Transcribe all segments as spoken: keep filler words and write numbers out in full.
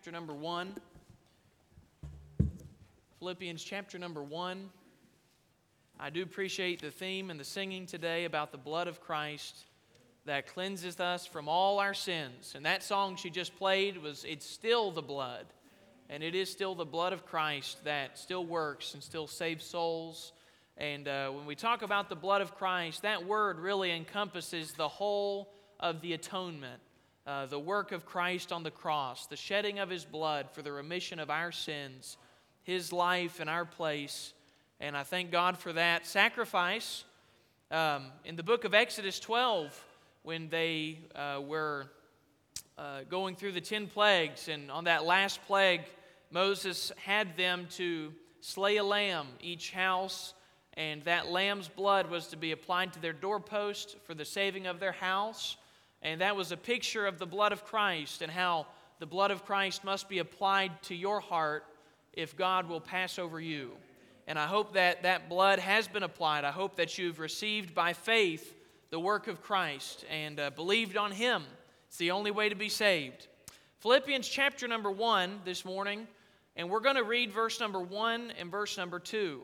chapter number one. Philippians chapter number one. I do appreciate the theme and the singing today about the blood of Christ that cleanses us from all our sins. And that song she just played was, it's still the blood. And it is still the blood of Christ that still works and still saves souls. And uh, when we talk about the blood of Christ, that word really encompasses the whole of the atonement. Uh, the work of Christ on the cross, the shedding of His blood for the remission of our sins, His life in our place. And I thank God for that sacrifice. Um, in the book of Exodus twelve, when they uh, were uh, going through the ten plagues, and on that last plague, Moses had them to slay a lamb, each house, and that lamb's blood was to be applied to their doorpost for the saving of their house. And that was a picture of the blood of Christ and how the blood of Christ must be applied to your heart if God will pass over you. And I hope that that blood has been applied. I hope that you've received by faith the work of Christ and uh, believed on Him. It's the only way to be saved. Philippians chapter number one this morning, and we're going to read verse number one and verse number two.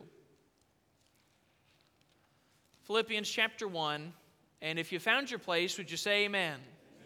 Philippians chapter one. And if you found your place, would you say amen? Amen.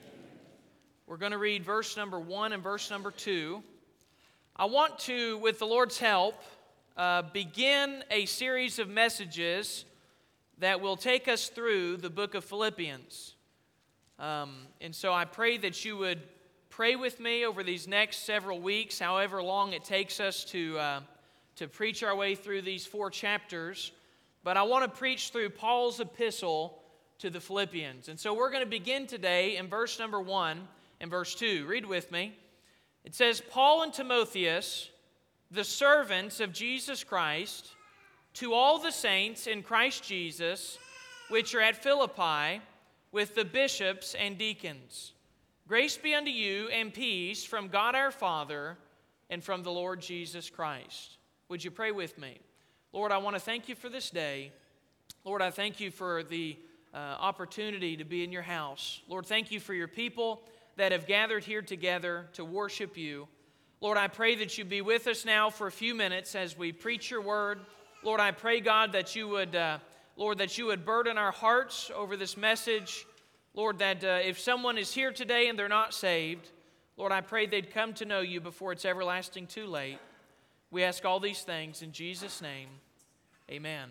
We're going to read verse number one and verse number two. I want to, with the Lord's help, uh, begin a series of messages that will take us through the book of Philippians. Um, and so I pray that you would pray with me over these next several weeks, however long it takes us to, uh, to preach our way through these four chapters. But I want to preach through Paul's epistle to the Philippians. And so we're going to begin today in verse number one and verse two. Read with me. It says, Paul and Timotheus, the servants of Jesus Christ, to all the saints in Christ Jesus, which are at Philippi, with the bishops and deacons. Grace be unto you and peace from God our Father and from the Lord Jesus Christ. Would you pray with me? Lord, I want to thank you for this day. Lord, I thank you for the Uh, opportunity to be in your house. Lord, thank you for your people that have gathered here together to worship you. Lord, I pray that you be with us now for a few minutes as we preach your word. Lord, I pray, God, that you would, uh, Lord, that you would burden our hearts over this message. Lord, that uh, if someone is here today and they're not saved, Lord, I pray they'd come to know you before it's everlasting too late. We ask all these things in Jesus' name. Amen.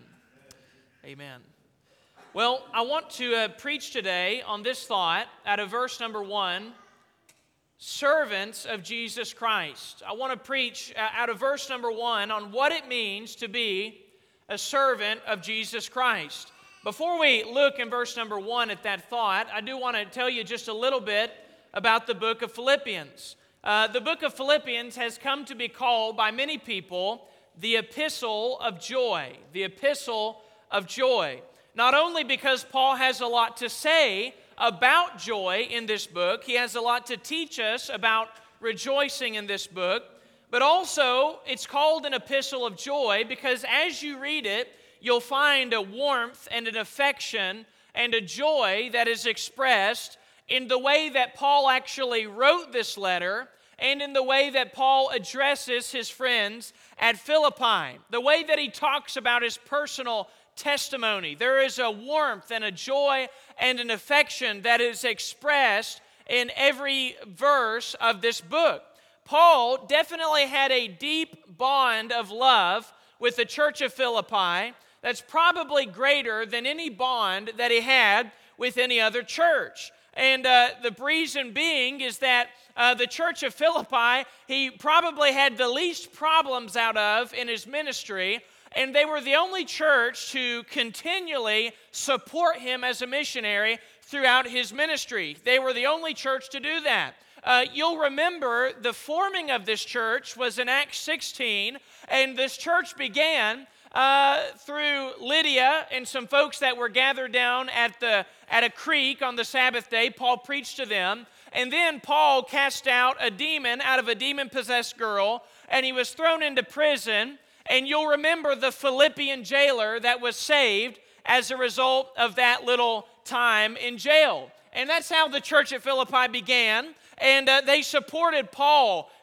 Amen. Well, I want to uh, preach today on this thought out of verse number one, servants of Jesus Christ. I want to preach uh, out of verse number one on what it means to be a servant of Jesus Christ. Before we look in verse number one at that thought, I do want to tell you just a little bit about the book of Philippians. Uh, the book of Philippians has come to be called by many people the epistle of joy, the epistle of joy. Not only because Paul has a lot to say about joy in this book, he has a lot to teach us about rejoicing in this book, but also it's called an epistle of joy because as you read it, you'll find a warmth and an affection and a joy that is expressed in the way that Paul actually wrote this letter and in the way that Paul addresses his friends at Philippi, the way that he talks about his personal testimony. There is a warmth and a joy and an affection that is expressed in every verse of this book. Paul definitely had a deep bond of love with the church of Philippi that's probably greater than any bond that he had with any other church. And uh, the reason being is that uh, the church of Philippi, he probably had the least problems out of in his ministry. And they were the only church to continually support him as a missionary throughout his ministry. They were the only church to do that. Uh, you'll remember the forming of this church was in Acts sixteen, and this church began uh, through Lydia and some folks that were gathered down at the at a creek on the Sabbath day. Paul preached to them, and then Paul cast out a demon out of a demon-possessed girl, and he was thrown into prison. And you'll remember the Philippian jailer that was saved as a result of that little time in jail. And that's how the church at Philippi began. And uh, they supported Paul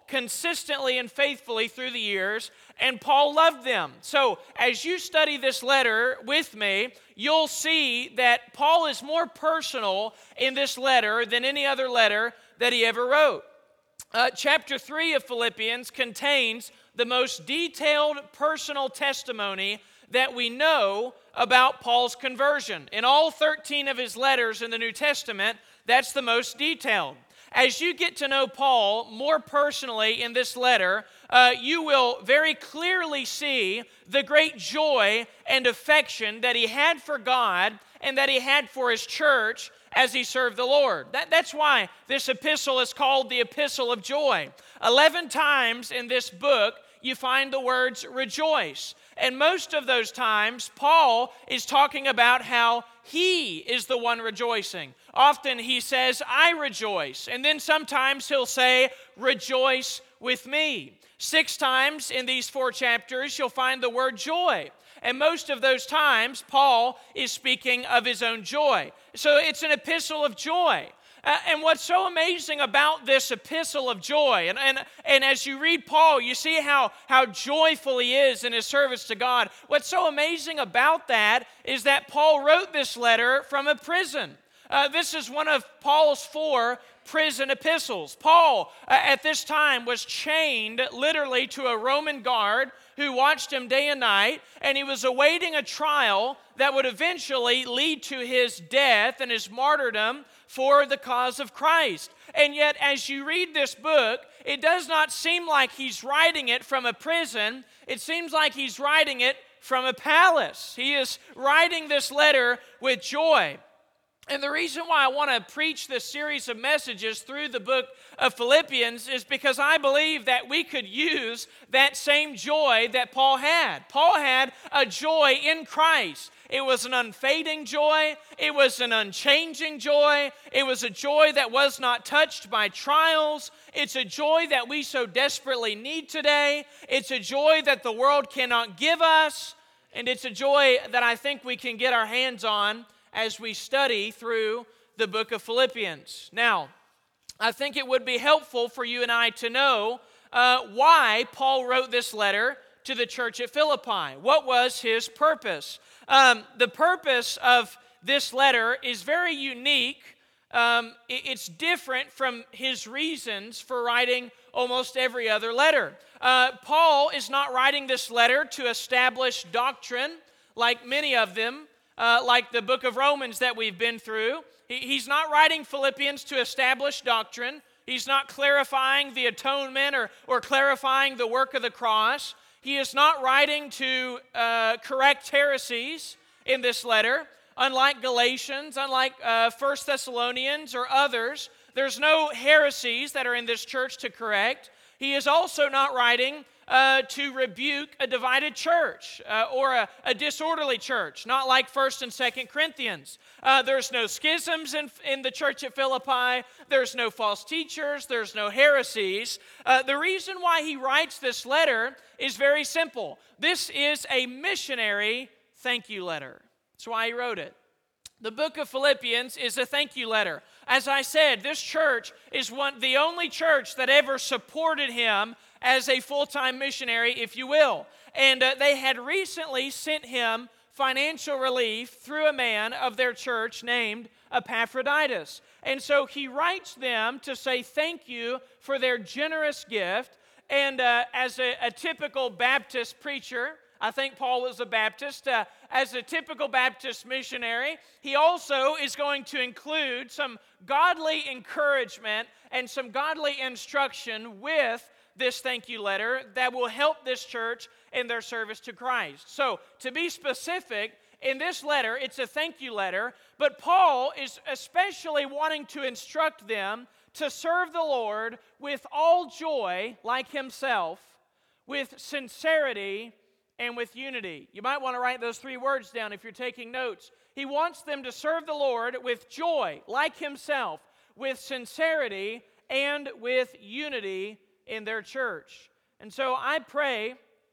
consistently and faithfully through the years, and Paul loved them. So as you study this letter with me, you'll see that Paul is more personal in this letter than any other letter that he ever wrote. Uh, chapter three of Philippians contains the most detailed personal testimony that we know about Paul's conversion. In all thirteen of his letters in the New Testament, that's the most detailed. As you get to know Paul more personally in this letter, uh, you will very clearly see the great joy and affection that he had for God and that he had for his church as he served the Lord. That, that's why this epistle is called the Epistle of Joy. Eleven times in this book, you find the words rejoice. And most of those times, Paul is talking about how he is the one rejoicing. Often he says, I rejoice. And then sometimes he'll say, rejoice with me. Six times in these four chapters, you'll find the word joy. And most of those times, Paul is speaking of his own joy. So it's an epistle of joy. Uh, and what's so amazing about this epistle of joy, and, and, and as you read Paul, you see how, how joyful he is in his service to God. What's so amazing about that is that Paul wrote this letter from a prison. Uh, this is one of Paul's four prison epistles. Paul, uh, at this time, was chained literally to a Roman guard who watched him day and night, and he was awaiting a trial that would eventually lead to his death and his martyrdom for the cause of Christ. And yet, as you read this book, it does not seem like he's writing it from a prison. It seems like he's writing it from a palace. He is writing this letter with joy. And the reason why I want to preach this series of messages through the book of Philippians is because I believe that we could use that same joy that Paul had. Paul had a joy in Christ. It was an unfading joy. It was an unchanging joy. It was a joy that was not touched by trials. It's a joy that we so desperately need today. It's a joy that the world cannot give us. And it's a joy that I think we can get our hands on as we study through the book of Philippians. Now, I think it would be helpful for you and I to know uh, why Paul wrote this letter to the church at Philippi. What was his purpose? Um, the purpose of this letter is very unique. Um, it, it's different from his reasons for writing almost every other letter. Uh, Paul is not writing this letter to establish doctrine like many of them. Uh, like the book of Romans that we've been through. He, he's not writing Philippians to establish doctrine. He's not clarifying the atonement or, or clarifying the work of the cross. He is not writing to uh, correct heresies in this letter. Unlike Galatians, unlike uh, First Thessalonians or others, there's no heresies that are in this church to correct. He is also not writing Uh, to rebuke a divided church uh, or a, a disorderly church, not like First and Second Corinthians. Uh, there's no schisms in, in the church at Philippi. There's no false teachers. There's no heresies. Uh, the reason why he writes this letter is very simple. This is a missionary thank you letter. That's why he wrote it. The book of Philippians is a thank you letter. As I said, this church is one, the only church that ever supported him as a full-time missionary, if you will. And uh, they had recently sent him financial relief through a man of their church named Epaphroditus. And so he writes them to say thank you for their generous gift. And uh, as a, a typical Baptist preacher, I think Paul was a Baptist. Uh, as a typical Baptist missionary, he also is going to include some godly encouragement and some godly instruction with this thank you letter that will help this church in their service to Christ. So, to be specific, in this letter, it's a thank you letter, but Paul is especially wanting to instruct them to serve the Lord with all joy, like himself, with sincerity, and with unity. You might want to write those three words down if you're taking notes. He wants them to serve the Lord with joy, like himself, with sincerity, and with unity in their church. And so I pray,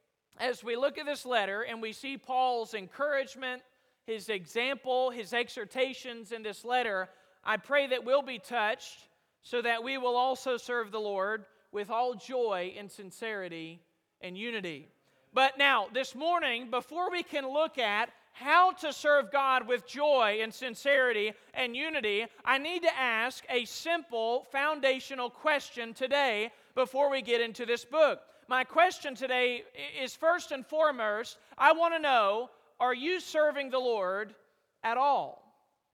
as we look at this letter and we see Paul's encouragement, his example, his exhortations in this letter, I pray that we'll be touched so that we will also serve the Lord with all joy and sincerity and unity. But now, this morning, before we can look at how to serve God with joy and sincerity and unity, I need to ask a simple foundational question today before we get into this book. My question today is, first and foremost, I want to know, are you serving the Lord at all?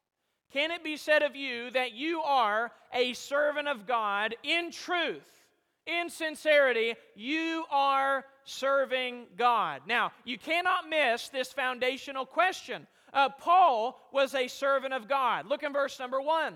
Can it be said of you that you are a servant of God in truth, in sincerity? You are serving God. Now, you cannot miss this foundational question. Uh, Paul was a servant of God. Look in verse number one.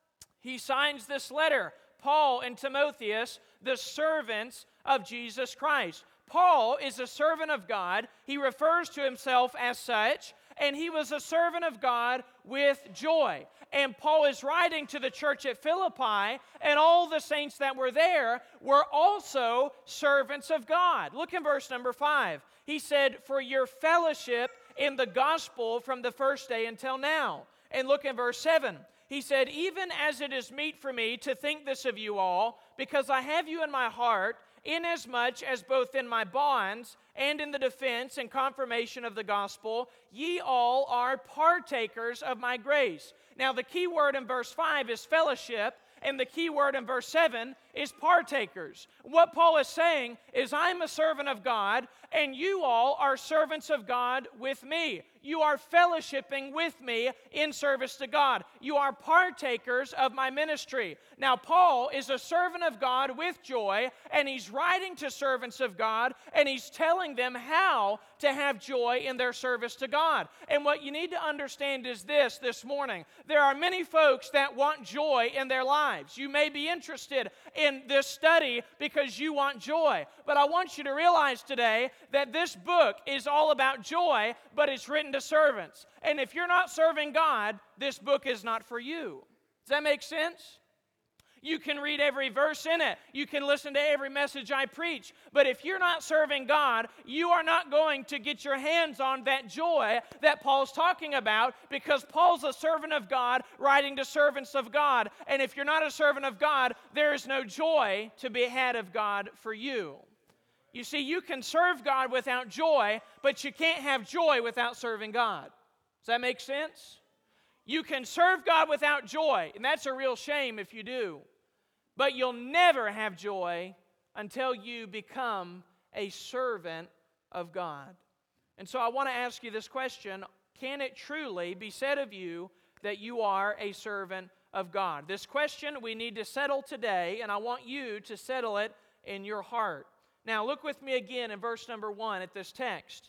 He signs this letter, Paul and Timotheus, the servants of Jesus Christ. Paul is a servant of God. He refers to himself as such, and he was a servant of God with joy. And Paul is writing to the church at Philippi, and all the saints that were there were also servants of God. Look in verse number five. He said, for your fellowship in the gospel from the first day until now. And look in verse seven. He said, even as it is meet for me to think this of you all, because I have you in my heart, inasmuch as both in my bonds and in the defense and confirmation of the gospel, ye all are partakers of my grace. Now, the key word in verse five is fellowship, and the key word in verse seven is partakers. What Paul is saying is, I'm a servant of God, and you all are servants of God with me. You are fellowshipping with me in service to God. You are partakers of my ministry. Now, Paul is a servant of God with joy, and he's writing to servants of God, and he's telling them how to have joy in their service to God. And what you need to understand is this this morning. There are many folks that want joy in their lives. You may be interested in this study because you want joy. But I want you to realize today that this book is all about joy, but it's written to servants. And if you're not serving God, this book is not for you. Does that make sense? You can read every verse in it. You can listen to every message I preach. But if you're not serving God, you are not going to get your hands on that joy that Paul's talking about, because Paul's a servant of God writing to servants of God. And if you're not a servant of God, there is no joy to be had of God for you. You see, you can serve God without joy, but you can't have joy without serving God. Does that make sense? You can serve God without joy, and that's a real shame if you do. But you'll never have joy until you become a servant of God. And so I want to ask you this question: can it truly be said of you that you are a servant of God? This question we need to settle today, and I want you to settle it in your heart. Now look with me again in verse number one at this text.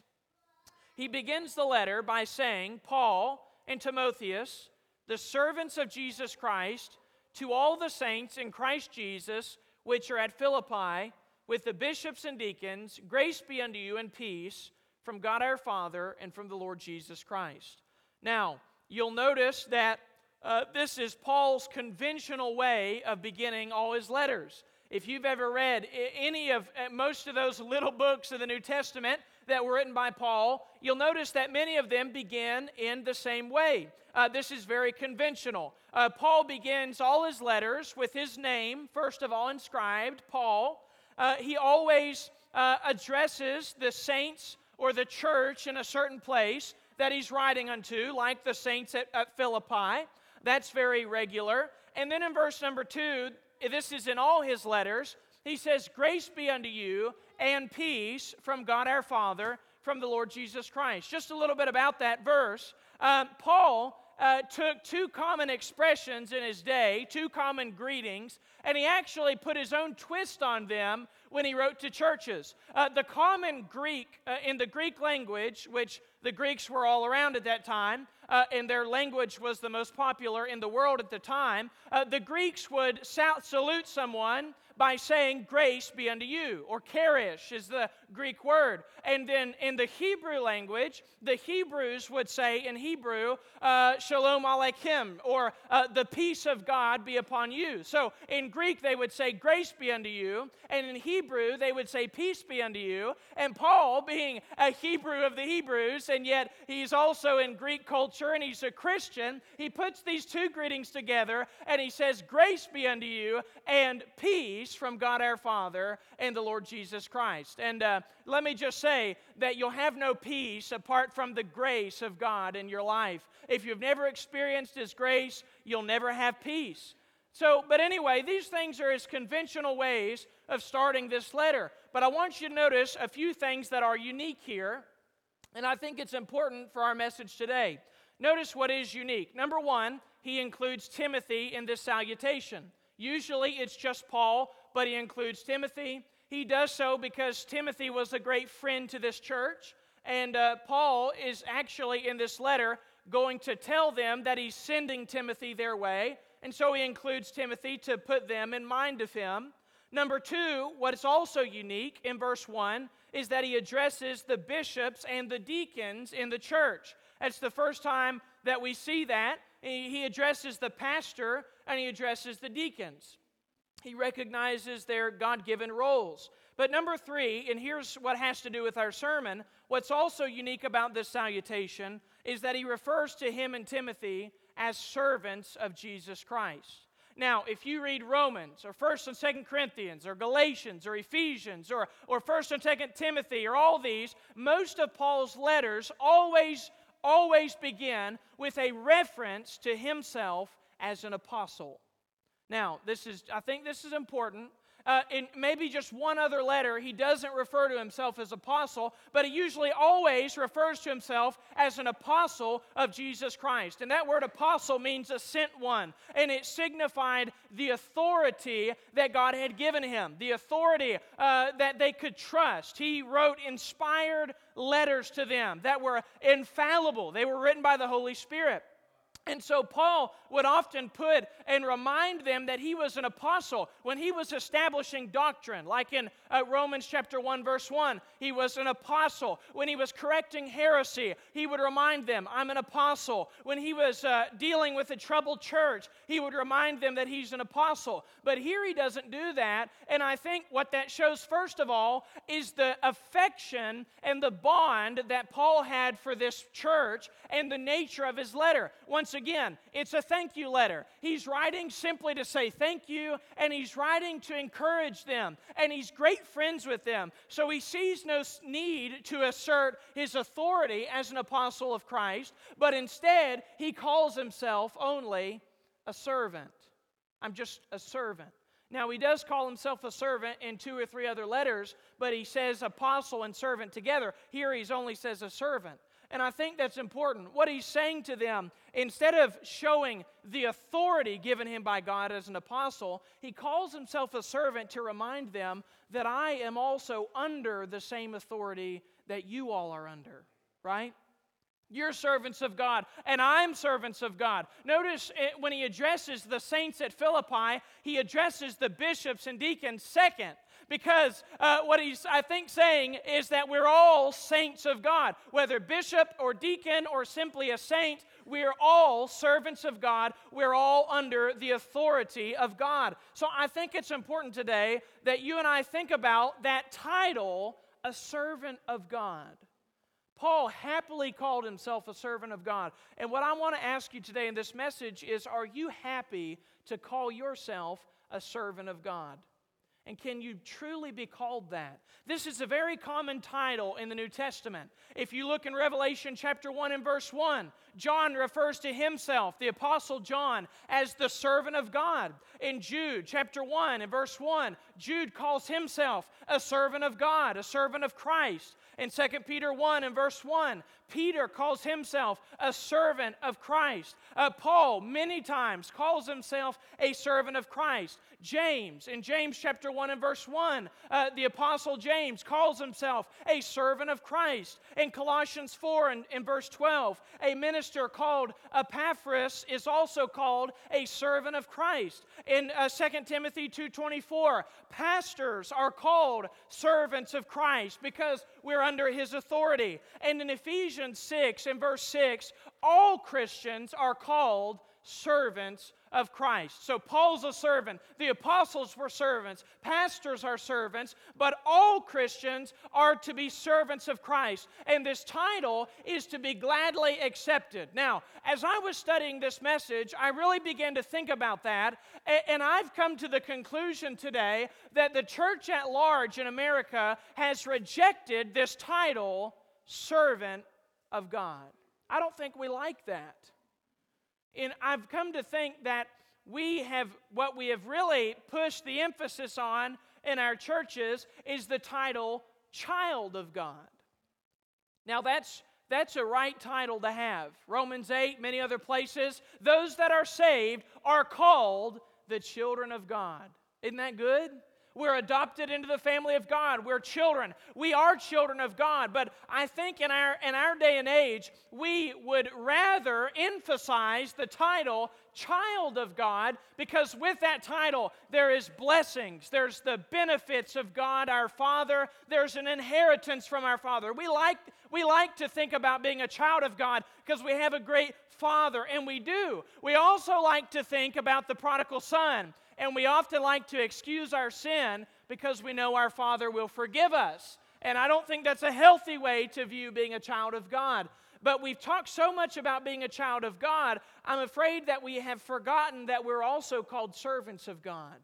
He begins the letter by saying, Paul and Timotheus, the servants of Jesus Christ, to all the saints in Christ Jesus, which are at Philippi, with the bishops and deacons, grace be unto you and peace from God our Father and from the Lord Jesus Christ. Now, you'll notice that uh, this is Paul's conventional way of beginning all his letters. If you've ever read any of, most of those little books of the New Testament that were written by Paul, you'll notice that many of them begin in the same way. Uh, this is very conventional. Uh, Paul begins all his letters with his name, first of all inscribed, Paul. Uh, he always uh, addresses the saints or the church in a certain place that he's writing unto, like the saints at, at Philippi. That's very regular. And then in verse number two, this is in all his letters, he says, grace be unto you and peace from God our Father, from the Lord Jesus Christ. Just a little bit about that verse. Um, Paul uh, took two common expressions in his day, two common greetings, and he actually put his own twist on them when he wrote to churches. Uh, the common Greek, uh, in the Greek language, which the Greeks were all around at that time, uh, and their language was the most popular in the world at the time, uh, the Greeks would sal- salute someone by saying, grace be unto you, or cherish is the Greek word. And then in the Hebrew language, the Hebrews would say in Hebrew, uh, shalom aleichem, or uh, the peace of God be upon you. So in Greek, they would say, grace be unto you, and in Hebrew, they would say, peace be unto you. And Paul, being a Hebrew of the Hebrews, and yet he's also in Greek culture, and he's a Christian. He puts these two greetings together, and he says, "Grace be unto you, and peace from God our Father and the Lord Jesus Christ." And uh, let me just say that you'll have no peace apart from the grace of God in your life. If you've never experienced His grace, you'll never have peace. So, but anyway, these things are His conventional ways of starting this letter. But I want you to notice a few things that are unique here, and I think it's important for our message today. Notice what is unique. Number one, he includes Timothy in this salutation. Usually it's just Paul, but he includes Timothy. He does so because Timothy was a great friend to this church, and uh, Paul is actually in this letter going to tell them that he's sending Timothy their way, and so he includes Timothy to put them in mind of him. Number two, what is also unique in verse one is that he addresses the bishops and the deacons in the church. It's the first time that we see that. He addresses the pastor and he addresses the deacons. He recognizes their God-given roles. But number three, and here's what has to do with our sermon, what's also unique about this salutation is that he refers to him and Timothy as servants of Jesus Christ. Now, if you read Romans or First and Second Corinthians or Galatians or Ephesians or, or First and Second Timothy or all these, most of Paul's letters always, always begin with a reference to himself as an apostle. Now, this is, I think this is important. Uh, in maybe just one other letter, he doesn't refer to himself as apostle, but he usually always refers to himself as an apostle of Jesus Christ. And that word apostle means a sent one, and it signified the authority that God had given him, the authority uh, that they could trust. He wrote inspired letters to them that were infallible. They were written by the Holy Spirit. And so Paul would often put and remind them that he was an apostle when he was establishing doctrine. Like in uh, Romans chapter one, verse one, he was an apostle. When he was correcting heresy, he would remind them, I'm an apostle. When he was uh, dealing with a troubled church, he would remind them that he's an apostle. But here he doesn't do that, and I think what that shows, first of all, is the affection and the bond that Paul had for this church and the nature of his letter. Once again, it's a thank you letter. He's writing simply to say thank you, and he's writing to encourage them, and he's great friends with them. So he sees no need to assert his authority as an apostle of Christ, but instead he calls himself only a servant. I'm just a servant. Now, he does call himself a servant in two or three other letters, but he says apostle and servant together. Here he only says a servant. And I think that's important. What he's saying to them, instead of showing the authority given him by God as an apostle, he calls himself a servant to remind them that I am also under the same authority that you all are under, right? You're servants of God, and I'm servants of God. Notice it, when he addresses the saints at Philippi, he addresses the bishops and deacons second. Because uh, what he's, I think, saying is that we're all saints of God. Whether bishop or deacon or simply a saint, we're all servants of God. We're all under the authority of God. So I think it's important today that you and I think about that title, a servant of God. Paul happily called himself a servant of God. And what I want to ask you today in this message is, are you happy to call yourself a servant of God? And can you truly be called that? This is a very common title in the New Testament. If you look in Revelation chapter one and verse one, John refers to himself, the Apostle John, as the servant of God. In Jude chapter one and verse one, Jude calls himself a servant of God, a servant of Christ. In Second Peter one and verse one, Peter calls himself a servant of Christ. Uh, Paul many times calls himself a servant of Christ. James, in James chapter one and verse one, uh, the Apostle James calls himself a servant of Christ. In Colossians four and in verse twelve, a minister called Epaphras is also called a servant of Christ. In uh, Second Timothy two twenty-four, pastors are called servants of Christ because we're under his authority. And in Ephesians six and verse six, all Christians are called servants of Christ. So Paul's a servant. The apostles were servants. Pastors are servants. But all Christians are to be servants of Christ. And this title is to be gladly accepted. Now, as I was studying this message, I really began to think about that. And I've come to the conclusion today that the church at large in America has rejected this title, servant of God. I don't think we like that. And I've come to think that we have, what we have really pushed the emphasis on in our churches is the title, child of God. Now that's, that's a right title to have. Romans eight, many other places, those that are saved are called the children of God. Isn't that good? We're adopted into the family of God. We're children. We are children of God. But I think in our, in our day and age, we would rather emphasize the title child of God, because with that title, there is blessings. There's the benefits of God, our Father. There's an inheritance from our Father. We like, we like to think about being a child of God because we have a great Father, and we do. We also like to think about the prodigal son. And we often like to excuse our sin because we know our Father will forgive us. And I don't think that's a healthy way to view being a child of God. But we've talked so much about being a child of God, I'm afraid that we have forgotten that we're also called servants of God.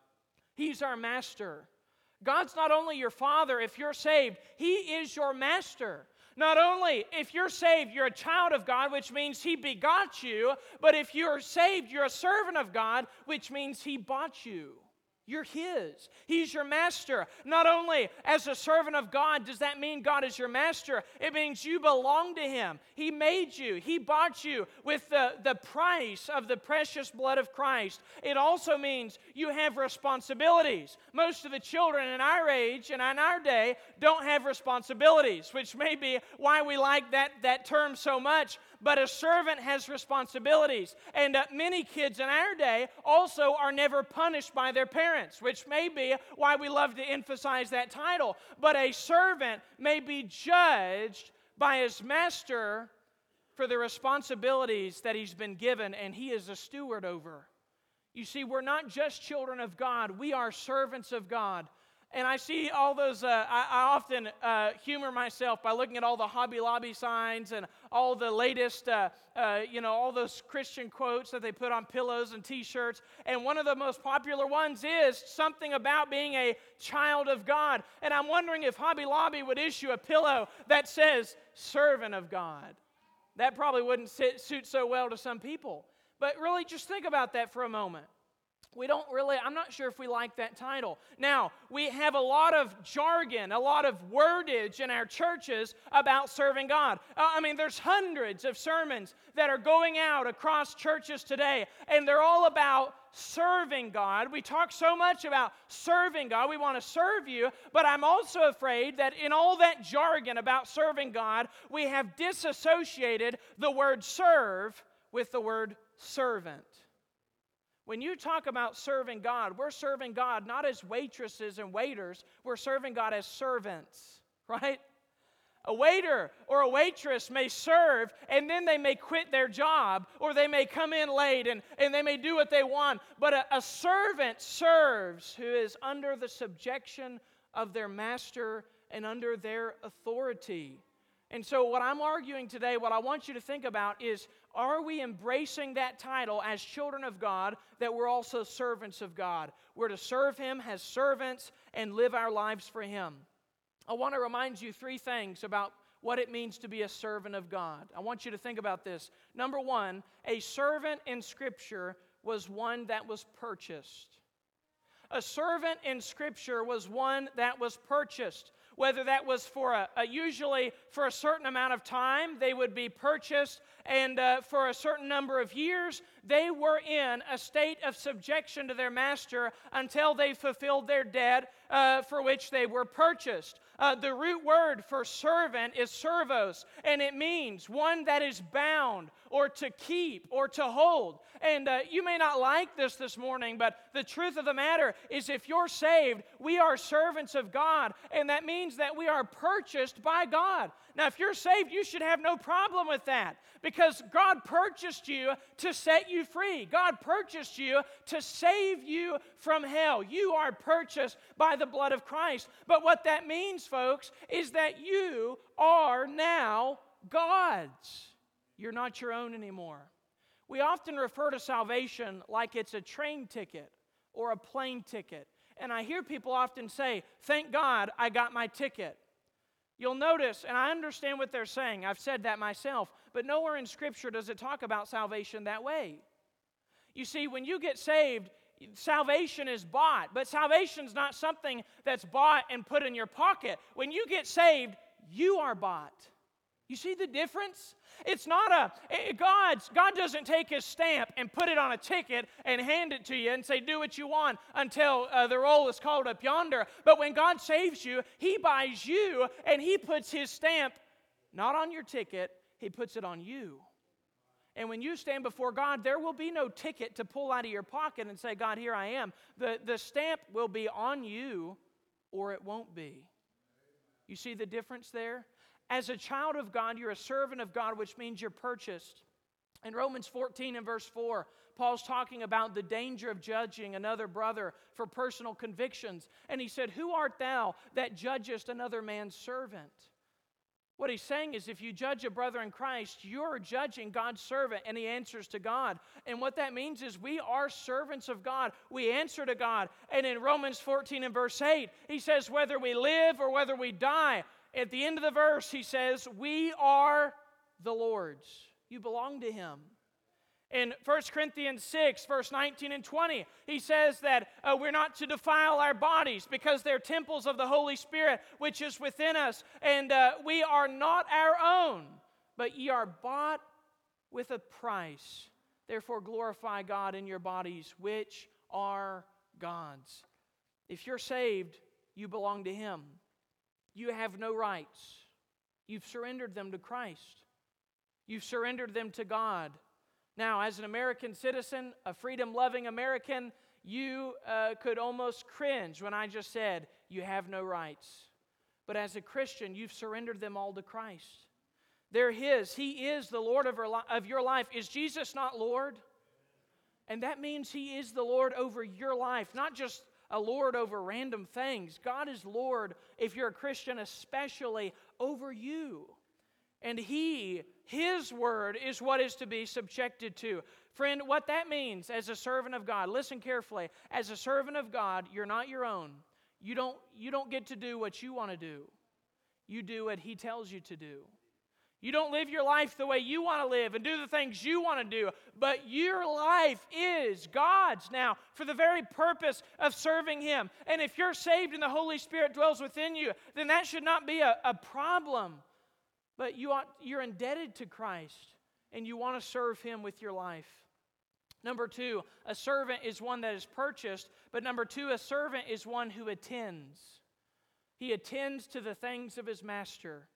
He's our master. God's not only your Father if you're saved, He is your master. Not only if you're saved, you're a child of God, which means He begot you, but if you're saved, you're a servant of God, which means He bought you. You're His. He's your master. Not only as a servant of God does that mean God is your master, it means you belong to Him. He made you. He bought you with the, the price of the precious blood of Christ. It also means you have responsibilities. Most of the children in our age and in our day don't have responsibilities, which may be why we like that, that term so much. But a servant has responsibilities. And uh, many kids in our day also are never punished by their parents, which may be why we love to emphasize that title. But a servant may be judged by his master for the responsibilities that he's been given, and he is a steward over. You see, we're not just children of God. We are servants of God. And I see all those, uh, I, I often uh, humor myself by looking at all the Hobby Lobby signs and all the latest, uh, uh, you know, all those Christian quotes that they put on pillows and T-shirts. And one of the most popular ones is something about being a child of God. And I'm wondering if Hobby Lobby would issue a pillow that says, servant of God. That probably wouldn't sit, suit so well to some people. But really, just think about that for a moment. We don't really, I'm not sure if we like that title. Now, we have a lot of jargon, a lot of wordage in our churches about serving God. Uh, I mean, there's hundreds of sermons that are going out across churches today, and they're all about serving God. We talk so much about serving God. We want to serve you, but I'm also afraid that in all that jargon about serving God, we have disassociated the word serve with the word servant. When you talk about serving God, we're serving God not as waitresses and waiters, we're serving God as servants, right? A waiter or a waitress may serve and then they may quit their job or they may come in late and, and they may do what they want. But a, a servant serves who is under the subjection of their master and under their authority. And so what I'm arguing today, what I want you to think about is, are we embracing that title as children of God, that we're also servants of God? We're to serve Him as servants and live our lives for Him. I want to remind you three things about what it means to be a servant of God. I want you to think about this. Number one, a servant in Scripture was one that was purchased. A servant in Scripture was one that was purchased. Whether that was for a, a usually for a certain amount of time, they would be purchased, and uh, for a certain number of years, they were in a state of subjection to their master until they fulfilled their debt uh, for which they were purchased. Uh, the root word for servant is servos, and it means one that is bound or to keep or to hold. And uh, you may not like this this morning, but the truth of the matter is if you're saved, we are servants of God, and that means that we are purchased by God. Now, if you're saved, you should have no problem with that because God purchased you to set you you free. God purchased you to save you from hell. You are purchased by the blood of Christ. But what that means, folks, is that you are now God's. You're not your own anymore. We often refer to salvation like it's a train ticket or a plane ticket. And I hear people often say, thank God I got my ticket. You'll notice, and I understand what they're saying, I've said that myself, but nowhere in Scripture does it talk about salvation that way. You see, when you get saved, salvation is bought, but salvation's not something that's bought and put in your pocket. When you get saved, you are bought. You see the difference? It's not a, God's, God doesn't take His stamp and put it on a ticket and hand it to you and say, do what you want until uh, the roll is called up yonder. But when God saves you, He buys you and He puts His stamp not on your ticket, He puts it on you. And when you stand before God, there will be no ticket to pull out of your pocket and say, God, here I am. The, the stamp will be on you or it won't be. You see the difference there? As a child of God, you're a servant of God, which means you're purchased. In Romans fourteen and verse four, Paul's talking about the danger of judging another brother for personal convictions. And he said, who art thou that judgest another man's servant? What he's saying is if you judge a brother in Christ, you're judging God's servant, and he answers to God. And what that means is we are servants of God. We answer to God. And in Romans fourteen and verse eight, he says, whether we live or whether we die, at the end of the verse, he says, we are the Lord's. You belong to Him. In First Corinthians six, verse nineteen and twenty, he says that uh, we're not to defile our bodies because they're temples of the Holy Spirit, which is within us. And uh, we are not our own, but ye are bought with a price. Therefore glorify God in your bodies, which are God's. If you're saved, you belong to Him. You have no rights. You've surrendered them to Christ. You've surrendered them to God. Now, as an American citizen, a freedom-loving American, you uh, could almost cringe when I just said, you have no rights. But as a Christian, you've surrendered them all to Christ. They're His. He is the Lord of, our, of your life. Is Jesus not Lord? And that means He is the Lord over your life, not just a Lord over random things. God is Lord, if you're a Christian, especially over you. And He, His word is what is to be subjected to. Friend, what that means as a servant of God, listen carefully. As a servant of God, you're not your own. You don't, you don't get to do what you want to do. You do what He tells you to do. You don't live your life the way you want to live and do the things you want to do, but your life is God's now for the very purpose of serving Him. And if you're saved and the Holy Spirit dwells within you, then that should not be a, a problem. But you ought, you're indebted to Christ, and you want to serve Him with your life. Number two, a servant is one that is purchased, but number two, a servant is one who attends. He attends to the things of his master.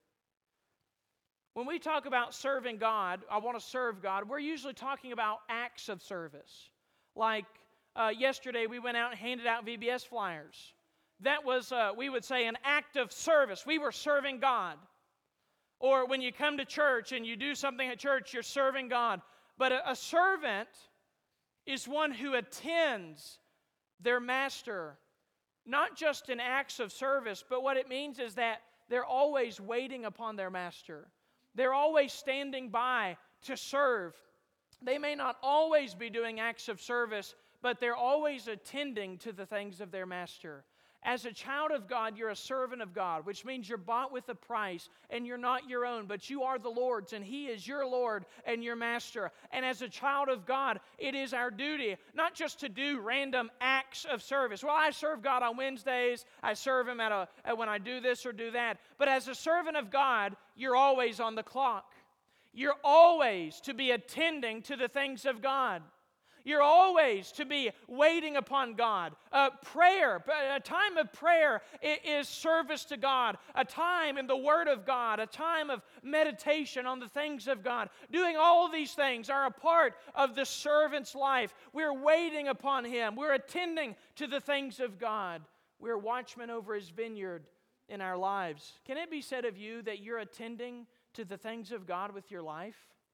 When we talk about serving God, I want to serve God, we're usually talking about acts of service. Like uh, yesterday, we went out and handed out V B S flyers. That was, uh, we would say, an act of service. We were serving God. Or when you come to church and you do something at church, you're serving God. But a, a servant is one who attends their master, not just in acts of service, but what it means is that they're always waiting upon their master. They're always standing by to serve. They may not always be doing acts of service, but they're always attending to the things of their master. As a child of God, you're a servant of God, which means you're bought with a price, and you're not your own, but you are the Lord's, and He is your Lord and your master. And as a child of God, it is our duty not just to do random acts of service. Well, I serve God on Wednesdays. I serve Him at a, at when I do this or do that. But as a servant of God, you're always on the clock. You're always to be attending to the things of God. You're always to be waiting upon God. Uh, prayer, a time of prayer is service to God. A time in the Word of God, a time of meditation on the things of God. Doing all of these things are a part of the servant's life. We're waiting upon Him. We're attending to the things of God. We're watchmen over His vineyard in our lives. Can it be said of you that you're attending to the things of God with your life?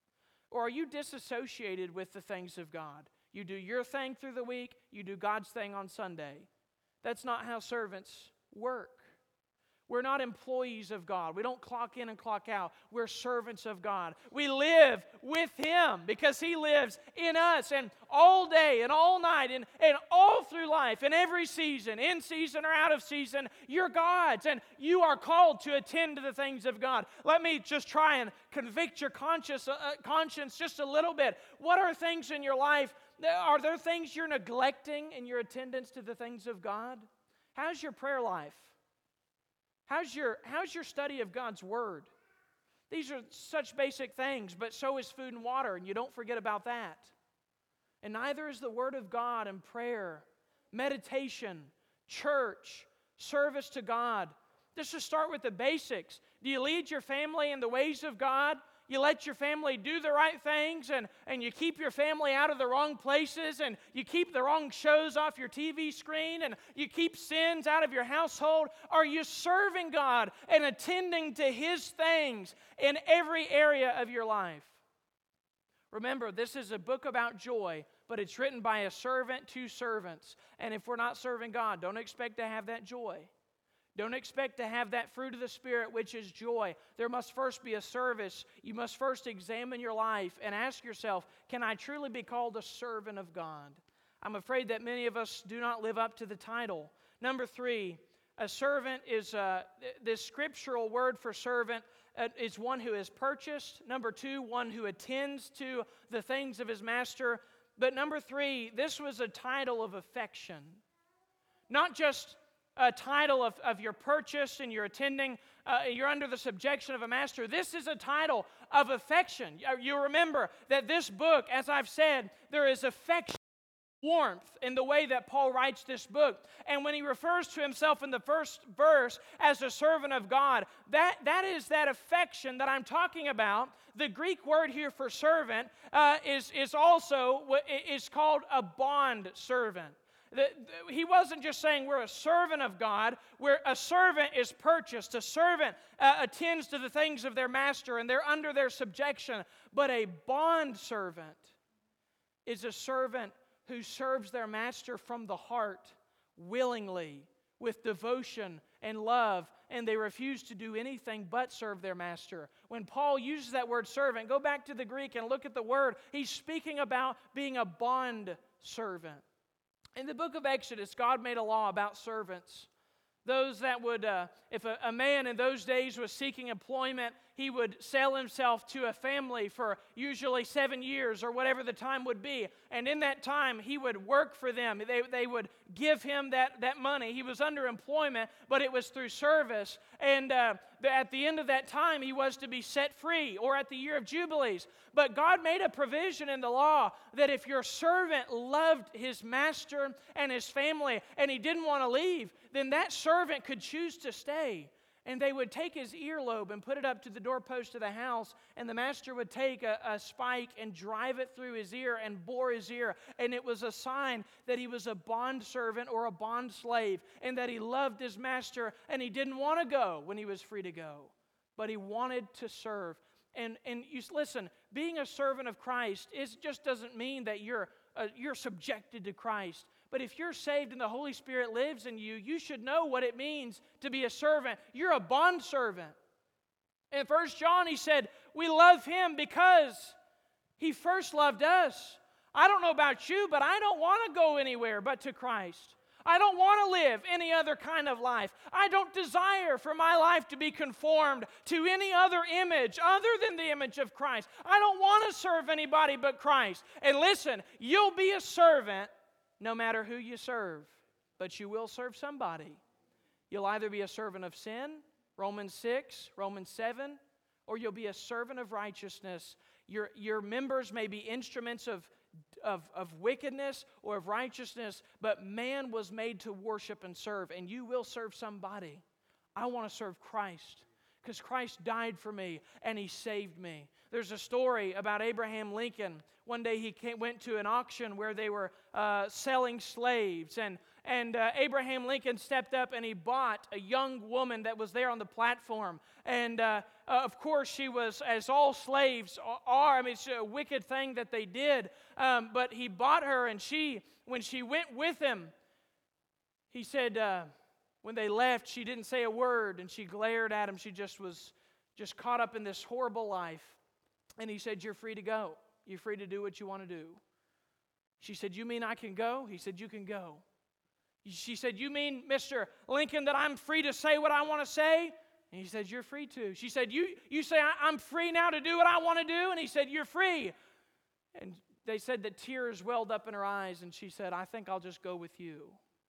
Or are you disassociated with the things of God? You do your thing through the week, you do God's thing on Sunday. That's not how servants work. We're not employees of God. We don't clock in and clock out. We're servants of God. We live with Him because He lives in us. And all day and all night and, and all through life, in every season, in season or out of season, you're God's. And you are called to attend to the things of God. Let me just try and convict your conscience, uh, conscience just a little bit. What are things in your life? Are there things you're neglecting in your attendance to the things of God? How's your prayer life? How's your, how's your study of God's Word? These are such basic things, but so is food and water, and you don't forget about that. And neither is the Word of God and prayer, meditation, church, service to God. Just to start with the basics. Do you lead your family in the ways of God? You let your family do the right things, and, and you keep your family out of the wrong places, and you keep the wrong shows off your T V screen, and you keep sins out of your household? Are you serving God and attending to His things in every area of your life? Remember, this is a book about joy, but it's written by a servant to servants. And if we're not serving God, don't expect to have that joy. Don't expect to have that fruit of the Spirit, which is joy. There must first be a service. You must first examine your life and ask yourself, can I truly be called a servant of God? I'm afraid that many of us do not live up to the title. Number three, a servant is, uh, this scriptural word for servant uh, is one who is purchased. Number two, one who attends to the things of his master. But number three, this was a title of affection. Not just a title of, of your purchase and you're attending, uh, you're under the subjection of a master. This is a title of affection. You remember that this book, as I've said, there is affection, warmth in the way that Paul writes this book. And when he refers to himself in the first verse as a servant of God, that, that is that affection that I'm talking about. The Greek word here for servant uh, is, is also is called a bond servant. The, the, he wasn't just saying we're a servant of God, where a servant is purchased, a servant uh, attends to the things of their master and they're under their subjection. But a bond servant is a servant who serves their master from the heart, willingly, with devotion and love, and they refuse to do anything but serve their master. When Paul uses that word servant, go back to the Greek and look at the word. He's speaking about being a bond servant. In the book of Exodus, God made a law about servants. Those that would, uh, if a, a man in those days was seeking employment, he would sell himself to a family for usually seven years or whatever the time would be. And in that time, he would work for them. They, they would give him that, that money. He was under employment, but it was through service. And uh, at the end of that time, he was to be set free, or at the year of Jubilees. But God made a provision in the law that if your servant loved his master and his family and he didn't want to leave, then that servant could choose to stay. And they would take his earlobe and put it up to the doorpost of the house, and the master would take a, a spike and drive it through his ear and bore his ear. And it was a sign that he was a bond servant or a bond slave, and that he loved his master, and he didn't want to go when he was free to go, but he wanted to serve. And, and you listen, being a servant of Christ is, just doesn't mean that you're, uh, you're subjected to Christ. But if you're saved and the Holy Spirit lives in you, you should know what it means to be a servant. You're a bond servant. In First John, he said, we love him because he first loved us. I don't know about you, but I don't want to go anywhere but to Christ. I don't want to live any other kind of life. I don't desire for my life to be conformed to any other image other than the image of Christ. I don't want to serve anybody but Christ. And listen, you'll be a servant no matter who you serve, but you will serve somebody. You'll either be a servant of sin, Romans six, Romans seven, or you'll be a servant of righteousness. Your, your members may be instruments of, of, of wickedness or of righteousness, but man was made to worship and serve, and you will serve somebody. I want to serve Christ because Christ died for me and He saved me. There's a story about Abraham Lincoln. One day he came, went to an auction where they were uh, selling slaves, and, and uh, Abraham Lincoln stepped up and he bought a young woman that was there on the platform. And uh, uh, of course she was, as all slaves are, I mean, it's a wicked thing that they did, um, but he bought her, and she, when she went with him, he said, uh, when they left, she didn't say a word, and she glared at him. She just was just caught up in this horrible life. And he said, "You're free to go. You're free to do what you want to do." She said, "You mean I can go?" He said, "You can go." She said, "You mean, Mister Lincoln, that I'm free to say what I want to say?" And he said, "You're free to." She said, you, you say I'm free now to do what I want to do?" And he said, "You're free." And they said that tears welled up in her eyes, and she said, "I think I'll just go with you."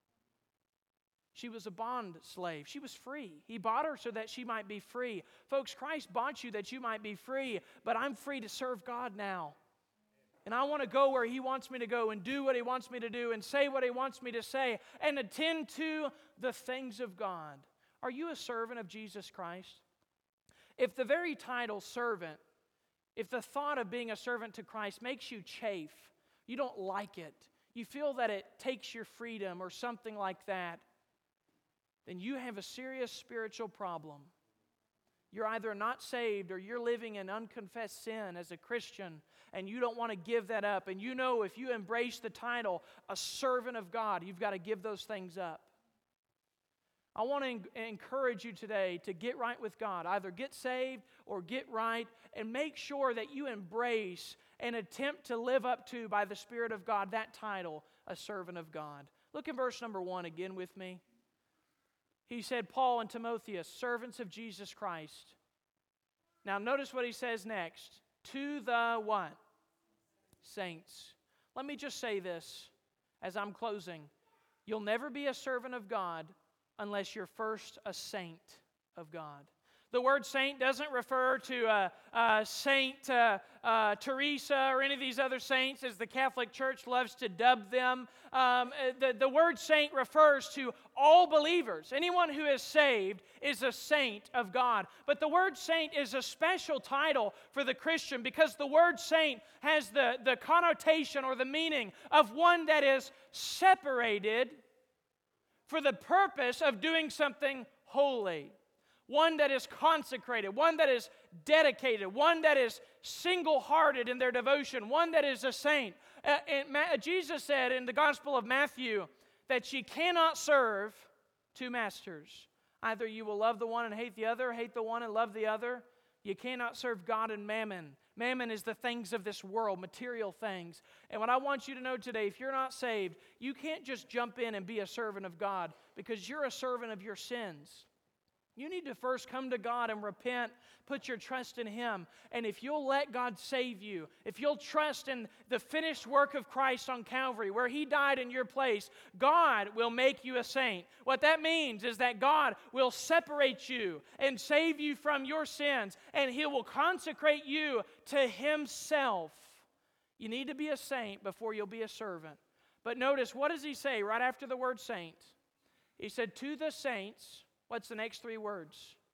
She was a bond slave. She was free. He bought her so that she might be free. Folks, Christ bought you that you might be free, but I'm free to serve God now. And I want to go where He wants me to go and do what He wants me to do and say what He wants me to say and attend to the things of God. Are you a servant of Jesus Christ? If the very title servant, if the thought of being a servant to Christ makes you chafe, you don't like it, you feel that it takes your freedom or something like that, then you have a serious spiritual problem. You're either not saved or you're living in unconfessed sin as a Christian, and you don't want to give that up. And you know if you embrace the title, a servant of God, you've got to give those things up. I want to en- encourage you today to get right with God. Either get saved or get right, and make sure that you embrace and attempt to live up to, by the Spirit of God, that title, a servant of God. Look at verse number one again with me. He said, Paul and Timotheus, servants of Jesus Christ. Now notice what he says next. To the what? Saints. Let me just say this as I'm closing. You'll never be a servant of God unless you're first a saint of God. The word saint doesn't refer to uh, uh, Saint uh, uh, Teresa or any of these other saints, as the Catholic Church loves to dub them. Um, the, the word saint refers to all believers. Anyone who is saved is a saint of God. But the word saint is a special title for the Christian, because the word saint has the, the connotation or the meaning of one that is separated for the purpose of doing something holy. One that is consecrated, one that is dedicated, one that is single-hearted in their devotion, one that is a saint. Uh, and Ma- Jesus said in the Gospel of Matthew that ye cannot serve two masters. Either you will love the one and hate the other, hate the one and love the other. You cannot serve God and mammon. Mammon is the things of this world, material things. And what I want you to know today, if you're not saved, you can't just jump in and be a servant of God, because you're a servant of your sins. You need to first come to God and repent, put your trust in Him. And if you'll let God save you, if you'll trust in the finished work of Christ on Calvary, where He died in your place, God will make you a saint. What that means is that God will separate you and save you from your sins, and He will consecrate you to Himself. You need to be a saint before you'll be a servant. But notice, what does He say right after the word saint? He said, to the saints. What's the next three words?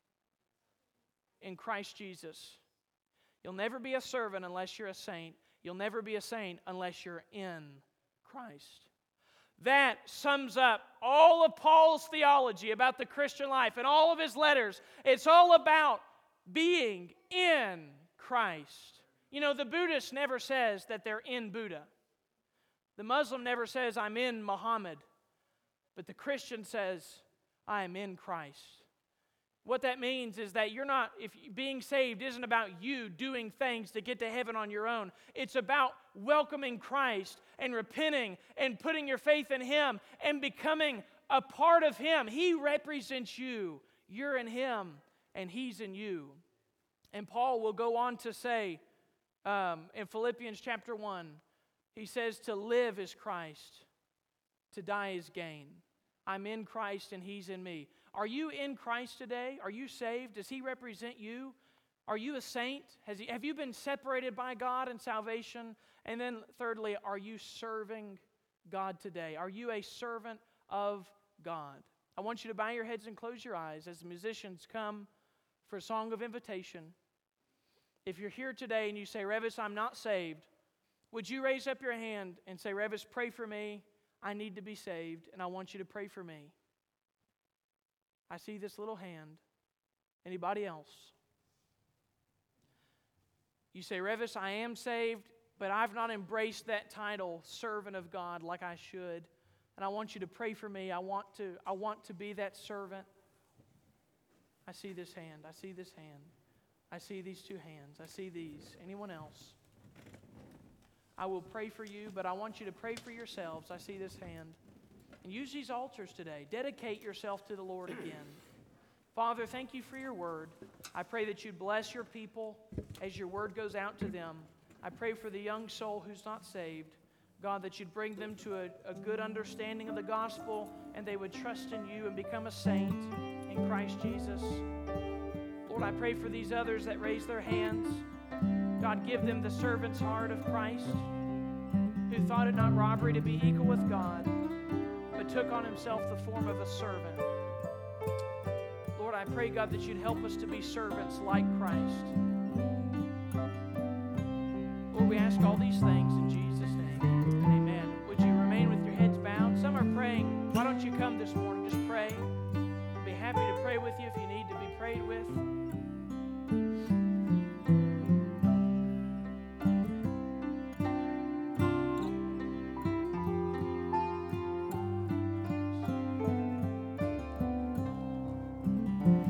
In Christ Jesus. You'll never be a servant unless you're a saint. You'll never be a saint unless you're in Christ. That sums up all of Paul's theology about the Christian life and all of his letters. It's all about being in Christ. You know, the Buddhist never says that they're in Buddha. The Muslim never says, I'm in Muhammad. But the Christian says, I am in Christ. What that means is that you're not, if being saved isn't about you doing things to get to heaven on your own. It's about welcoming Christ and repenting and putting your faith in Him and becoming a part of Him. He represents you. You're in Him and He's in you. And Paul will go on to say um, in Philippians chapter one, he says to live is Christ, to die is gain. I'm in Christ and He's in me. Are you in Christ today? Are you saved? Does He represent you? Are you a saint? Has he, have you been separated by God in salvation? And then thirdly, are you serving God today? Are you a servant of God? I want you to bow your heads and close your eyes as the musicians come for a song of invitation. If you're here today and you say, Revis, I'm not saved, would you raise up your hand and say, Revis, pray for me. I need to be saved, and I want you to pray for me. I see this little hand. Anybody else? You say, Revis, I am saved, but I've not embraced that title, servant of God, like I should. And I want you to pray for me. I want to, I want to be that servant. I see this hand. I see this hand. I see these two hands. I see these. Anyone else? I will pray for you, but I want you to pray for yourselves. I see this hand. And use these altars today. Dedicate yourself to the Lord again. Father, thank you for your word. I pray that you'd bless your people as your word goes out to them. I pray for the young soul who's not saved. God, that you'd bring them to a, a good understanding of the gospel and they would trust in you and become a saint in Christ Jesus. Lord, I pray for these others that raise their hands. God, give them the servant's heart of Christ, who thought it not robbery to be equal with God, but took on himself the form of a servant. Lord, I pray, God, that you'd help us to be servants like Christ. Lord, we ask all these things in Jesus' name. And amen. Would you remain with your heads bowed? Some are praying. Why don't you come this morning? Just pray. I'll be happy to pray with you if you need to be prayed with.